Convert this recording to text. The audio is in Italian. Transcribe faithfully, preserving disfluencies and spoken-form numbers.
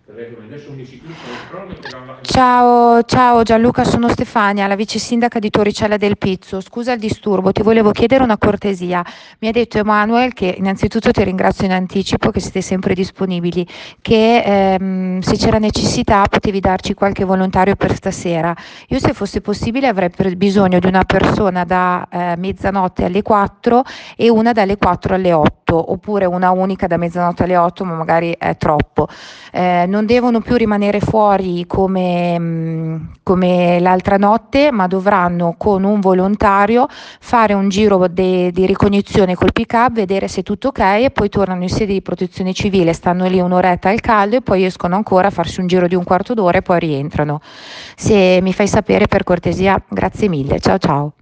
Ciao, ciao Gianluca, sono Stefania, la vice sindaca di Torricella del Pizzo. Scusa il disturbo, ti volevo chiedere una cortesia. Mi ha detto Emanuel, che innanzitutto ti ringrazio in anticipo che siete sempre disponibili, che ehm, se c'era necessità potevi darci qualche volontario per stasera. Io, se fosse possibile, avrei per- bisogno di una persona da eh, mezzanotte alle quattro e una dalle quattro alle otto, oppure una unica da mezzanotte alle otto, ma magari è troppo. Eh, non devono più rimanere fuori come, mh, come l'altra notte, ma dovranno con un volontario fare un giro de- di ricognizione col pick-up, vedere se è tutto ok e poi tornano in sede di protezione civile, stanno lì un'oretta al caldo e poi escono ancora a farsi un giro di un quarto d'ora e poi rientrano. Se mi fai sapere, per cortesia, grazie mille. Ciao ciao.